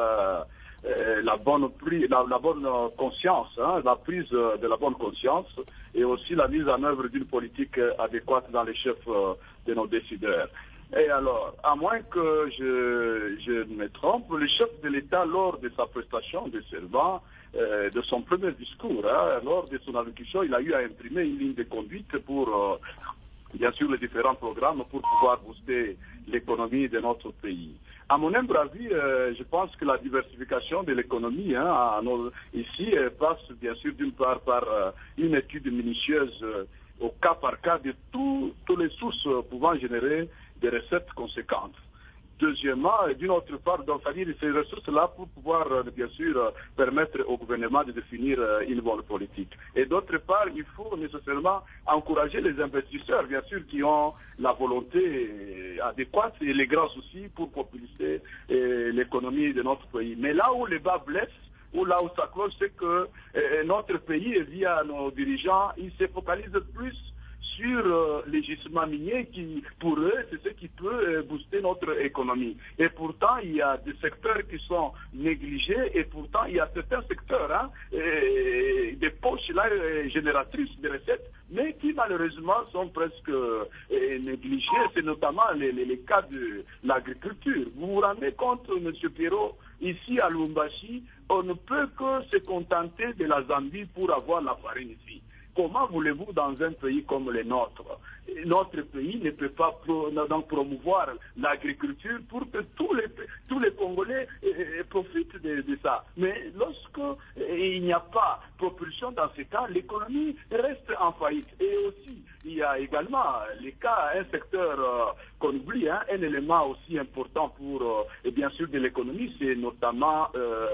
la bonne conscience, la prise de la bonne conscience et aussi la mise en œuvre d'une politique adéquate dans les chefs de nos décideurs. Et alors, à moins que je me trompe, le chef de l'État, lors de sa prestation de serment, de son premier discours, lors de son allocution, il a eu à imprimer une ligne de conduite pour, bien sûr, les différents programmes pour pouvoir booster l'économie de notre pays. À mon humble avis, je pense que la diversification de l'économie ici passe bien sûr d'une part par une étude minutieuse au cas par cas de toutes les sources pouvant générer des recettes conséquentes. Deuxièmement, d'une autre part, donc, c'est-à-dire ces ressources-là pour pouvoir, bien sûr, permettre au gouvernement de définir une bonne politique. Et d'autre part, il faut nécessairement encourager les investisseurs, bien sûr, qui ont la volonté adéquate et les grands soucis pour propulser l'économie de notre pays. Mais là où les bas blessent, ou là où ça cloche, c'est que notre pays, via nos dirigeants, ils se focalisent plus sur les gisements miniers qui, pour eux, c'est ce qui peut booster notre économie. Et pourtant, il y a des secteurs qui sont négligés et pourtant, il y a certains secteurs, des poches là, génératrices de recettes, mais qui malheureusement sont presque négligés. C'est notamment les cas de l'agriculture. Vous vous rendez compte, M. Pierrot, ici à Lubumbashi, on ne peut que se contenter de la Zambie pour avoir la farine ici. Comment voulez-vous dans un pays comme le nôtre? Notre pays ne peut pas promouvoir l'agriculture pour que tous les Congolais profitent de ça. Mais lorsque il n'y a pas propulsion dans ces cas, l'économie reste en faillite. Et aussi, il y a également les cas, un secteur qu'on oublie, un élément aussi important pour, et bien sûr, de l'économie, c'est notamment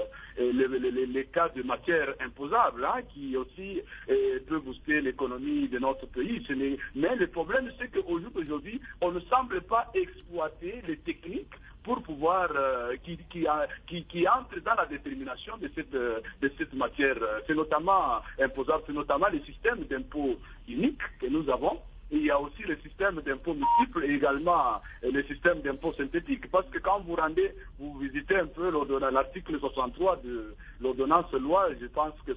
les cas de matières imposables, qui aussi peut booster l'économie de notre pays. Mais le problème, c'est qu'au jour d'aujourd'hui, on ne semble pas exploiter les techniques pour pouvoir, qui entrent dans la détermination de cette matière. C'est notamment imposable, c'est notamment les systèmes d'impôts uniques que nous avons. Et il y a aussi le système d'impôts multiples et également le système d'impôts synthétiques. Parce que quand vous visitez un peu l'article 63 de l'ordonnance loi, je pense que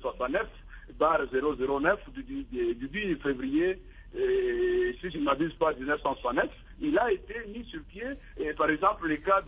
69/009 du 10 février, si je ne m'abuse pas, 1969, il a été mis sur pied, et par exemple, les cas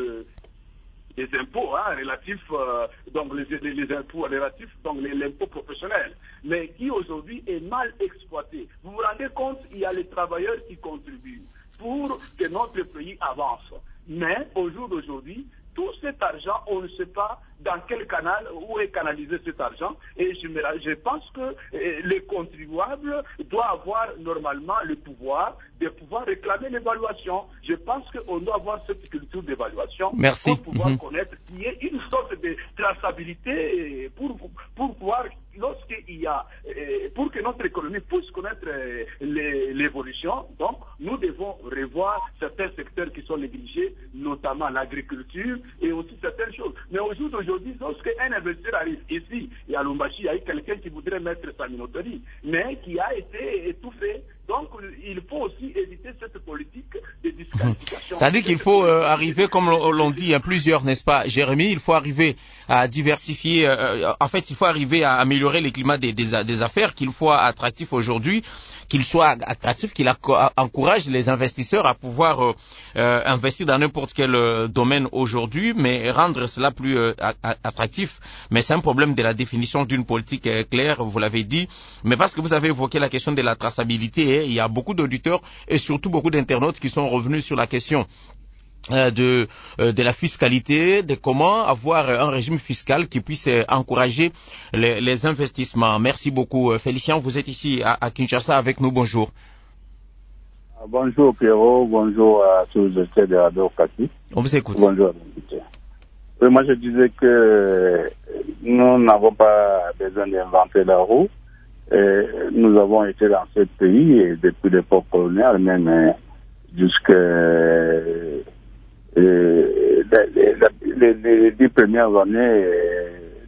des impôts relatifs, donc les impôts relatifs, donc l'impôt professionnel, mais qui aujourd'hui est mal exploité. Vous vous rendez compte, il y a les travailleurs qui contribuent pour que notre pays avance. Mais au jour d'aujourd'hui, tout cet argent, on ne sait pas dans quel canal, où est canalisé cet argent. Et je pense que les contribuables doivent avoir normalement le pouvoir de pouvoir réclamer l'évaluation. Je pense qu'on doit avoir cette culture d'évaluation pour pouvoir connaître qu'il y ait une sorte de traçabilité pour pouvoir, lorsqu'il y a, pour que notre économie puisse connaître l'évolution. Donc, nous devons revoir certains secteurs qui sont négligés, notamment l'agriculture et aussi certaines choses. Mais aujourd'hui, lorsqu'un investisseur arrive ici, et à Lubumbashi, il y a eu quelqu'un qui voudrait mettre sa minoterie, mais qui a été étouffé. Donc, il faut aussi éviter cette politique de disqualification. Ça dit qu'il faut arriver, comme l'on dit plusieurs, n'est-ce pas, Jérémy, il faut arriver à diversifier, en fait, il faut arriver à améliorer les climats des affaires, qu'il soit attractif aujourd'hui, qu'il soit attractif, qu'il encourage les investisseurs à pouvoir investir dans n'importe quel domaine aujourd'hui, mais rendre cela plus attractif. Mais c'est un problème de la définition d'une politique claire, vous l'avez dit. Mais parce que vous avez évoqué la question de la traçabilité, il y a beaucoup d'auditeurs et surtout beaucoup d'internautes qui sont revenus sur la question de la fiscalité, de comment avoir un régime fiscal qui puisse encourager les investissements. Merci beaucoup. Félicien, vous êtes ici à Kinshasa avec nous. Bonjour. Bonjour Pierrot, bonjour à tous les auditeurs de Radio Okapi. On vous écoute. Bonjour. Oui, moi je disais que nous n'avons pas besoin d'inventer la roue. Nous avons été dans ce pays et depuis l'époque coloniale même jusqu'à les 10 premières années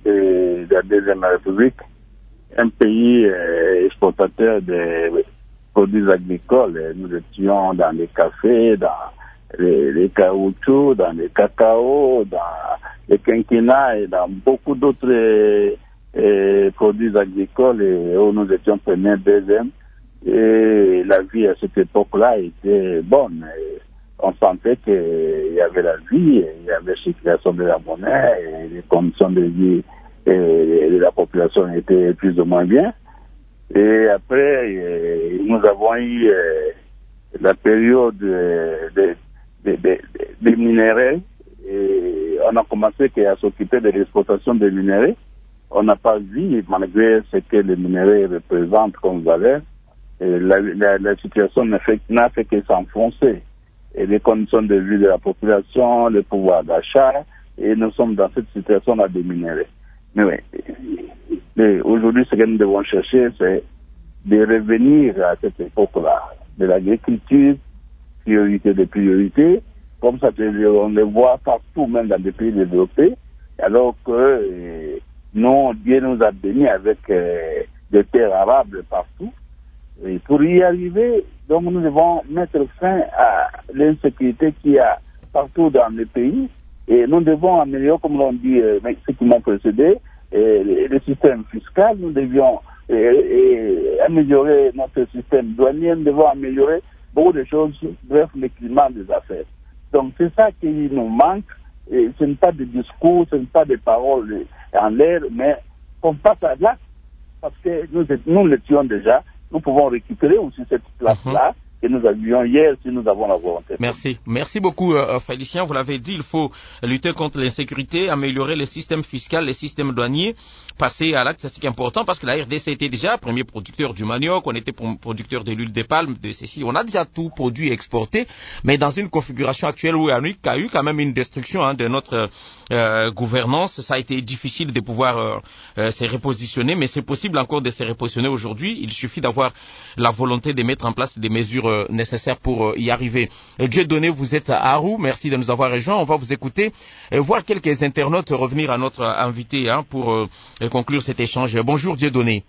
de la Deuxième République, un pays exportateur de produits agricoles. Nous étions dans les cafés, dans les caoutchoucs, dans les cacao, dans les quinquennats et dans beaucoup d'autres produits agricoles où nous étions premiers, deuxièmes. Et la vie à cette époque-là était bonne. Et on sentait qu'il y avait la vie, il y avait la circulation de la monnaie, et les conditions de vie de la population étaient plus ou moins bien. Et après, nous avons eu la période des minéraux, et on a commencé à s'occuper de l'exploitation des minéraux. On n'a pas vu, malgré ce que les minéraux représentent comme valeur, la situation n'a fait que s'enfoncer. Et les conditions de vie de la population, le pouvoir d'achat, et nous sommes dans cette situation-là des minéraux. Mais oui, aujourd'hui, ce que nous devons chercher, c'est de revenir à cette époque-là, de l'agriculture, priorité de priorité, comme ça on le voit partout, même dans des pays développés, alors que Dieu nous a bénis avec des terres arables partout. Et pour y arriver, donc nous devons mettre fin à l'insécurité qu'il y a partout dans le pays, et nous devons améliorer, comme l'ont dit ceux qui m'ont précédé, le système fiscal. Nous devions améliorer notre système douanier, nous devons améliorer beaucoup de choses, bref, le climat des affaires. Donc c'est ça qui nous manque, et ce n'est pas des discours, ce n'est pas des paroles en l'air, mais qu'on passe à l'acte, parce que nous l'étions déjà. Nous pouvons récupérer aussi cette place-là que nous avions hier si nous avons la volonté. Merci. Merci beaucoup, Félicien. Vous l'avez dit, il faut lutter contre l'insécurité, améliorer le système fiscal, les systèmes douaniers, passer à l'acte, c'est important parce que la RDC était déjà premier producteur du manioc, on était producteur de l'huile de palme, de ceci. On a déjà tout produit et exporté, mais dans une configuration actuelle où il y a eu quand même une destruction de notre gouvernance, ça a été difficile de pouvoir se repositionner, mais c'est possible encore de se repositionner aujourd'hui. Il suffit d'avoir la volonté de mettre en place des mesures nécessaires pour y arriver. Dieudonné, vous êtes à Arou, merci de nous avoir rejoints. On va vous écouter et voir quelques internautes revenir à notre invité pour conclure cet échange. Bonjour Dieudonné.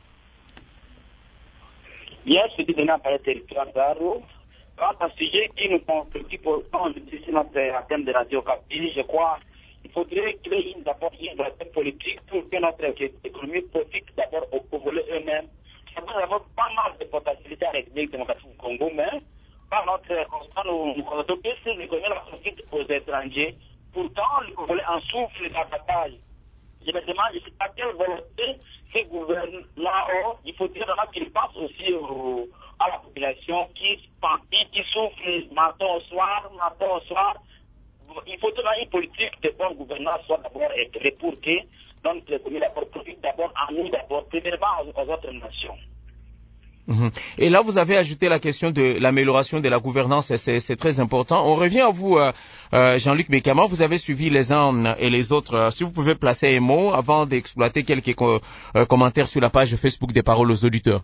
Bien, je suis Dieudonné à parler territoire d'Arou. Quant à ce sujet qui nous préoccupe ici notre antenne de Radio Kapi, je crois qu'il faudrait créer d'abord une volonté politique pour que notre économie profite d'abord au volet eux-mêmes. Nous avons pas mal de potentialités à la République démocratique du Congo, mais par notre constat, nous constatons que si l'économie la profite aux étrangers, pourtant le Congolais en souffle davantage. Je me demande, je ne sais pas quelle volonté ces gouvernements ont. Il faut dire qu'ils pensent aussi à la population qui souffle matin au soir. Il faut donner une politique de bonne gouvernance soit d'abord éclairée pour que notre économie d'abord profite d'abord à nous d'abord, premièrement aux autres nations. Et là, vous avez ajouté la question de l'amélioration de la gouvernance, c'est très important. On revient à vous, Jean-Luc Mekama, vous avez suivi les uns et les autres. Si vous pouvez placer un mot avant d'exploiter quelques commentaires sur la page Facebook des Paroles aux auditeurs.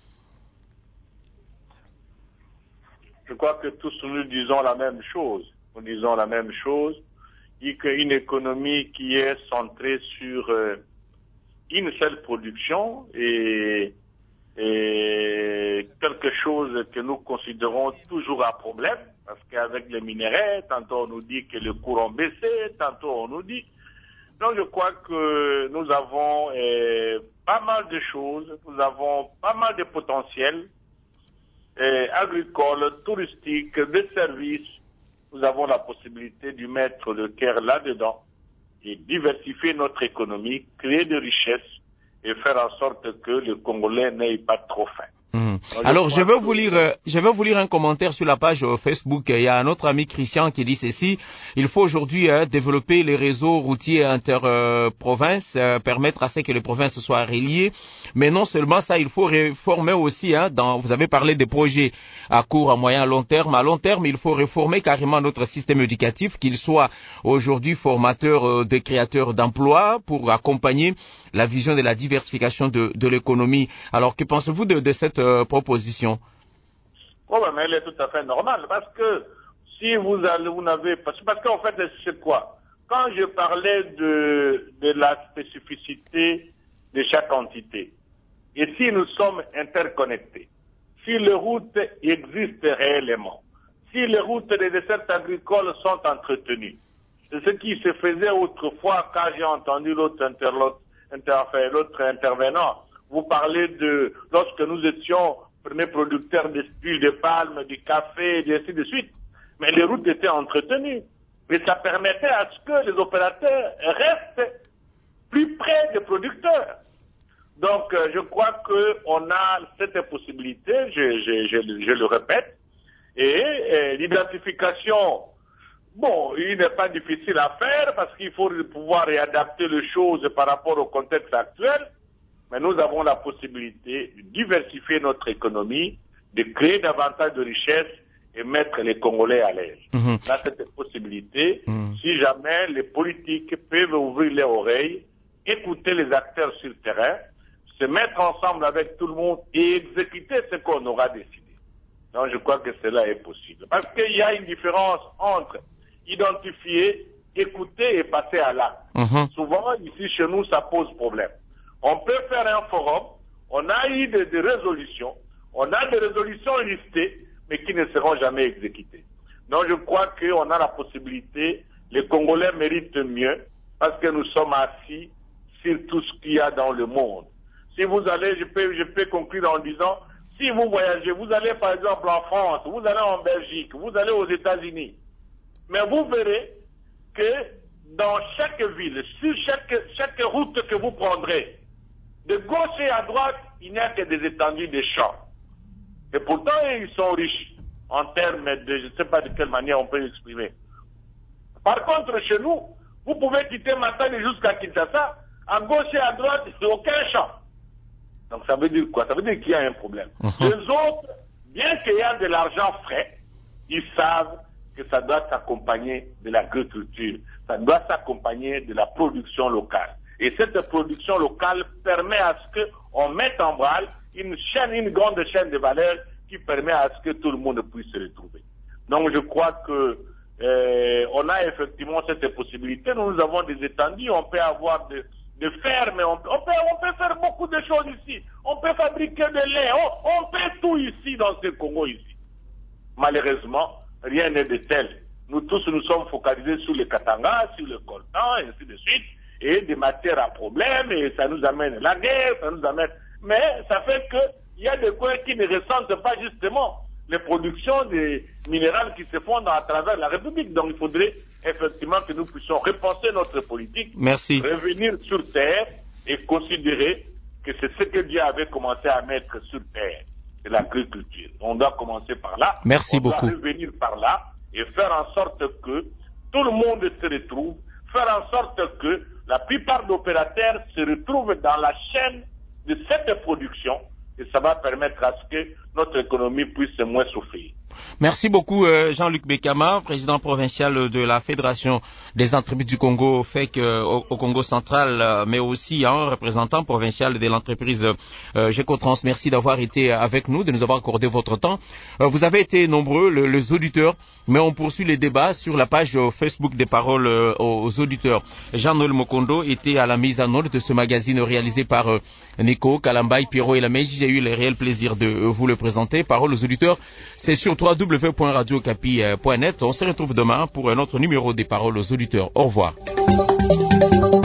Je crois que tous nous disons la même chose. Nous disons la même chose, qu'une économie qui est centrée sur une seule production et quelque chose que nous considérons toujours un problème, parce qu'avec les minéraux, tantôt on nous dit que le cours ont baissé, tantôt on nous dit. Donc je crois que nous avons pas mal de choses, nous avons pas mal de potentiel agricole, touristique, de services. Nous avons la possibilité de mettre le cœur là-dedans et diversifier notre économie, créer de richesses et faire en sorte que le Congolais n'ait pas trop faim. Alors, je vais vous lire un commentaire sur la page Facebook. Il y a un autre ami Christian qui dit ceci. Il faut aujourd'hui développer les réseaux routiers inter-provinces, permettre à ce que les provinces soient reliées. Mais non seulement ça, il faut réformer aussi, vous avez parlé des projets à court, à moyen, à long terme. À long terme, il faut réformer carrément notre système éducatif, qu'il soit aujourd'hui formateur des créateurs d'emplois pour accompagner la vision de la diversification de l'économie. Alors, que pensez-vous de cette proposition? Oh, mais elle est tout à fait normale, parce que si vous n'avez pas... Parce qu'en fait, c'est quoi? Quand je parlais de la spécificité de chaque entité, et si nous sommes interconnectés, si les routes existent réellement, si les routes des dessertes agricoles sont entretenues. C'est ce qui se faisait autrefois quand j'ai entendu l'autre intervenant. Vous parlez de lorsque nous étions premiers producteurs d'huile de palme, du café, et ainsi de suite. Mais les routes étaient entretenues. Mais ça permettait à ce que les opérateurs restent plus près des producteurs. Donc, je crois qu'on a cette possibilité, je le répète, et l'identification, bon, il n'est pas difficile à faire parce qu'il faut pouvoir réadapter les choses par rapport au contexte actuel, mais nous avons la possibilité de diversifier notre économie, de créer davantage de richesses et mettre les Congolais à l'aise. On a cette possibilité, si jamais les politiques peuvent ouvrir les oreilles, écouter les acteurs sur le terrain, se mettre ensemble avec tout le monde et exécuter ce qu'on aura décidé. Donc je crois que cela est possible. Parce qu'il y a une différence entre identifier, écouter et passer à l'acte. Souvent, ici chez nous, ça pose problème. On peut faire un forum, on a eu des résolutions, on a des résolutions listées, mais qui ne seront jamais exécutées. Donc je crois qu'on a la possibilité, les Congolais méritent mieux, parce que nous sommes assis sur tout ce qu'il y a dans le monde. Si vous allez, je peux conclure en disant, si vous voyagez, vous allez par exemple en France, vous allez en Belgique, vous allez aux États-Unis, mais vous verrez que dans chaque ville, sur chaque route que vous prendrez, de gauche et à droite, il n'y a que des étendues de champs. Et pourtant, ils sont riches en termes de, je ne sais pas de quelle manière on peut l'exprimer. Par contre, chez nous, vous pouvez quitter Matane jusqu'à Kinshasa, à gauche et à droite, il n'y a aucun champ. Donc ça veut dire quoi? Ça veut dire qu'il y a un problème. Les autres, bien qu'il y ait de l'argent frais, ils savent que ça doit s'accompagner de l'agriculture, ça doit s'accompagner de la production locale. Et cette production locale permet à ce qu'on mette en branle une grande chaîne de valeur qui permet à ce que tout le monde puisse se retrouver. Donc je crois que on a effectivement cette possibilité. Nous avons des étendues, on peut avoir de fermes, on peut faire beaucoup de choses ici. On peut fabriquer de lait, on fait tout ici dans ce Congo ici. Malheureusement, rien n'est de tel. Nous tous nous sommes focalisés sur le Katanga, sur le coltan, et ainsi de suite, et des matières à problème, et ça nous amène la guerre, ça nous amène... Mais ça fait qu'il y a des coins qui ne ressentent pas justement les productions des minérales qui se font à travers la République. Donc il faudrait effectivement que nous puissions repenser notre politique, revenir sur terre et considérer que c'est ce que Dieu avait commencé à mettre sur terre, c'est l'agriculture. On doit commencer par là, on doit revenir par là et faire en sorte que tout le monde se retrouve, faire en sorte que la plupart d'opérateurs se retrouvent dans la chaîne de cette production et ça va permettre à ce que notre économie puisse moins souffrir. Merci beaucoup Jean-Luc Bekama, président provincial de la Fédération des entreprises du Congo, FEC au Congo central, mais aussi représentant provincial de l'entreprise Gécotrans. Merci d'avoir été avec nous, de nous avoir accordé votre temps. Vous avez été nombreux, les auditeurs, mais on poursuit les débats sur la page Facebook des paroles aux auditeurs. Jean-Noël Mokondo était à la mise en ordre de ce magazine réalisé par Nico, Kalambay, Pierrot et Lameji. J'ai eu le réel plaisir de vous le présenter. Paroles aux auditeurs, c'est sur www.radiocapi.net. On se retrouve demain pour un autre numéro des paroles aux auditeurs. Au revoir.